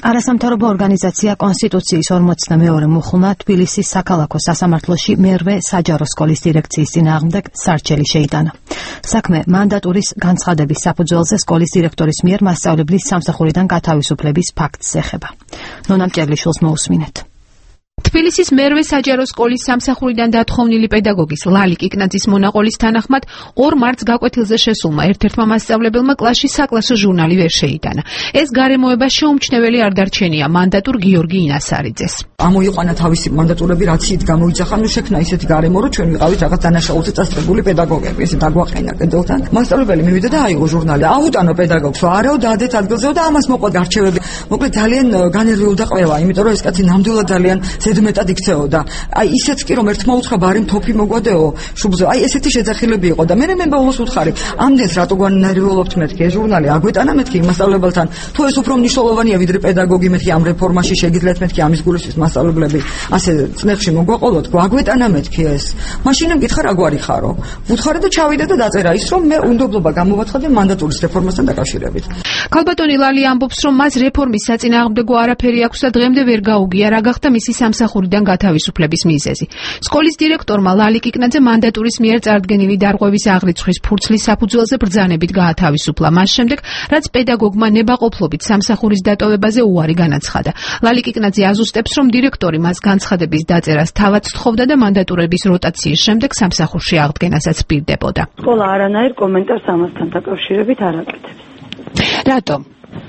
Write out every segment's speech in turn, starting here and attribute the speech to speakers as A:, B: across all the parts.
A: არასამთავრობო ორგანიზაცია კონსტიტუციის 42 მუხლმა თბილისის საქალაქო სასამართლოში მერვე საჯარო სკოლის დირექციის წინააღმდეგ სარჩელი შეიტანა. საქმე მანდატურის განცხადების საფუძველზე სკოლის დირექტორის მიერ მასწავლებლის სამსახურიდან გათავისუფლების ფაქტს ეხება. ნონა მჭერლიშვილს მოусმინეთ.
B: თბილისის მერვე საჯარო სკოლის სამსახურიდან დათხოვნილი პედაგოგის ლალიკ იკნაძის მონაყოლის თანახმად 2 მარტს გაკვეთილზე შესულმა ერთ-ერთმა მასწავლებელმა კლასში საკლასო ჟურნალი ვერ შეიტანა. ეს გარემოება შეუმჩნეველი არ დარჩენია მანდატურ გიორგი ინასარიძეს.
C: ამოიყვანა თავისი მანდატურები, რაც იქ გამოიძახა, შექმნა ისეთი გარემო, რომ ჩვენ ვიყავით რაღაც დანაშაულზე წასწრებული პედაგოგები, ესე დაგვაყენა კედელთან. მასწავლებელი მივიდა და აიღო ჟურნალი. აუტანო პედაგოგს, არაო დაადეთ ადგილზეო და ამას მოყვა გარჩევები. მოკლედ ძალიან განერვიულდა ყველა, იმიტომ რომ ეს კაცი ნამდვილად ძალიან ზედმეტად იქცეოდა. აი ისეც კი რომ ერთმა უთხრა ბარი თოფი მოგვადეო შუბზე. აი ესეთი შეძახილები იყო და მე ბოლოს ვუთხარი, ამდენს რატო განერვიულობთ მეთქი ეს ჟურნალი აგვეტანა მეთქი მასწავლებელთან. თუ ეს უფრო მნიშვნელოვანია ვიდრე პედაგოგი მეთქი ამ რეფორმაში შეგიძლიათ მეთქი ამის გულისთვის მასწავლებლები ასე წნეხში მოგვაყოლოთ, გვაგვეტანა მეთქი ეს. მაშინ მკითხა რა გვარი ხარო. ვუთხარი და ჩავიდა და დაწერა ის რომ მე უნდობლობა გამოვაცხადე მანდატურის რეფორმასთან დაკავშირებით.
B: ქალბატონი ლალი ამბობს რომ მას რეფორმის საწინააღმდეგო არაფერი აქვს და დღემდე ვერ გაუგია რა გახდა მისი სამსახურიდან გათავისუფლების მიზეზი. სკოლის დირექტორმა ლალიკ იკნაძე მანდატურის მიერ წარდგენილი დარღვევის აღრიცხვის ფურცლის საფუძველზე ბრძანებით გაათავისუფლა მას შემდეგ, რაც პედაგოგმა ნებაყოფლობით სამსახურის დატოვებაზე უარი განაცხადა. ლალიკ იკნაძე აზუსტებს, რომ დირექტორი მას განცხადების დაწერას თავად სთხოვდა და მანდატურების როტაციის შემდეგ სამსახურში აღდგენასაც პირდებოდა.
D: სკოლა არანაირ კომენტარს ამასთან დაკავშირებით არ აკეთებს.
B: რატომ?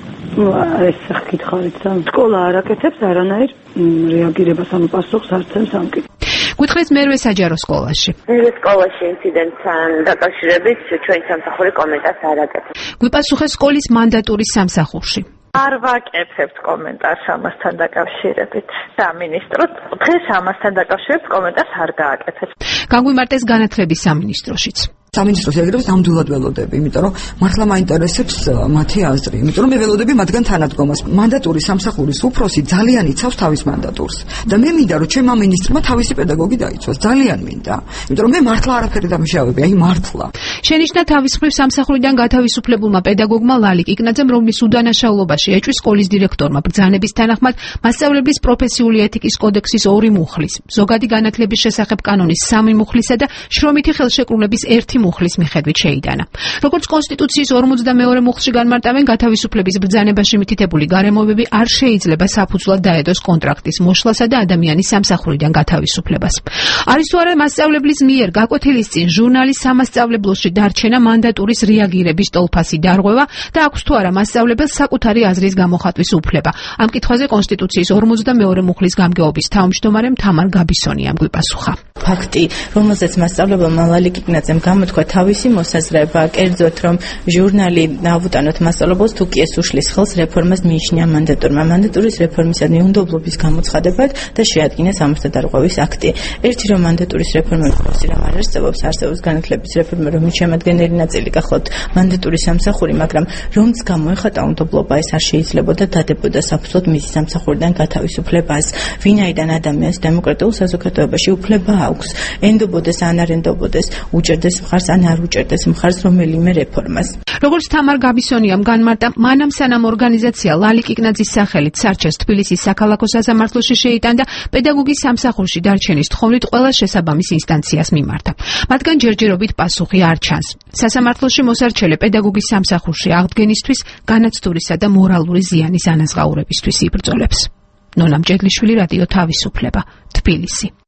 D: ეს ხითხარით სკოლა არ აკეთებს არანაირ რეაგირებას ან პასუხს არცემს ამ კითხვას.
B: გითხრით მერვე საჯარო სკოლაში.
E: მერვე სკოლაში ინციდენტთან დაკავშირებით ჩვენი სამსახური კომენტარს არ აკეთებს.
B: გვიპასუხეს სკოლის მანდატურის სამსახურში.
E: არ ვაკეთებთ კომენტარს ამასთან დაკავშირებით. სამინისტროს დღეს ამასთან დაკავშირებით კომენტარს არ გააკეთებს.
B: განგვიმარტეს განათლების სამინისტროშიც.
C: სამინისტროს ეგრევე ნამდვილად ველოდები, იმიტომ რომ მართლა მაინტერესებს მათი აზრი, იმიტომ რომ მე ველოდები მათგან თანადგომას. მანდატურის სამსახურის უფროსი ძალიან იცავს თავის მანდატურს და მე მინდა რომ ჩემმა მინისტრმა თავისი პედაგოგი დაიცვას, ძალიან მინდა, იმიტომ რომ მე მართლა არაფერი დამშავები, აი მართლა.
B: შენიშნა თავის მხრივ სამსახურიდან გათავისუფლებულმა პედაგოგმა ლალიკ იკნაძემ, რომლის უდანაშაულობაში ეჭვის სკოლის დირექტორმა ბრძანების თანახმად მასწავლებლის პროფესიული ეთიკის კოდექსის 2 მუხლის, ზოგადი განათლების შესახებ კანონის 3 მუხლისა და შრომითი ხელშეკრულების 1 მუხლის მიხედვით შეიტანა. როგორც კონსტიტუციის 42 მუხლში განმარტავენ, გათავისუფლების ბრძანებაში მითითებული გარემოებები არ შეიძლება საფუძვლად დაედოს კონტრაქტის მოშლასა და ადამიანის სამსახურიდან გათავისუფლებას. არის თუ არა მასწავლებლის მიერ გაკვეთილის წინ ჟურნალის სამასწავლებლოში დარჩენა მანდატურის რეაგირების ტოლფასი დარღვევა და აქვს თუ არა მასწავლებელს საკუთარი აზრის გამოხატვის უფლება. ამ კითხვაზე კონსტიტუციის 42 მუხლის გამგეობის თავმჯდომარემ თამარ გაბისონიამ გვიპასუხა.
F: ფაქტი, რომელზეც მასწავლებელმა ლალიკ იკნაძემ გამოთქვა თავისი მოსაზრება, კერძოდ რომ ჟურნალი დავუტანოთ მასწავლებელს, თუ კი ეს უშლის ხელს რეფორმას მიიჩნია მანდატურმა. მანდატურის რეფორმისადმი უნდობლობის გამოცხადებად და შეადგინა სამართალ დარღვევის აქტი. ერთი რომ მანდატურის რეფორმის პროცესი არ არსებობს განათლების რეფორმა, რომ შემადგენელი ნაწილი გახლავთ მანდატურის სამსახური, მაგრამ რომც გამოეხატა უნდობლობა, ეს არ შეიძლებოდა დადებოდა საფუძვლად მისი სამსახურიდან გათავისუფლებას. ვინაიდან ადამიანს დემოკრატიულ საზოგადოებაში უფლება აქვს ენდობოდეს ან არ ენდობოდეს, უჭერდეს მხარს ან არ უჭერდეს მხარს რომელიმე რეფორმას.
B: როგორც თამარ გაბისონიამ განმარტა, მანამ სანამ ორგანიზაცია ლალიკ იკნაძის სახელით სარჩელს თბილისის საქალაქო სასამართლოში შეიტანდა, პედაგოგის სამსახურში დარჩენის თხოვნით ყველა შესაბამის ინსტანციას მიმართა. მათგან ჯერჯერობით პასუხი არ ჩანს. სასამართლოში მოსარჩელე პედაგოგის სამსახურში აღდგენისთვის, განაცდურისა და მორალური ზიანის ანაზღაურებისთვის იბრძოლებს. ნონა მჭედლიშვილი, რადიო თავისუფლება, თბილისი.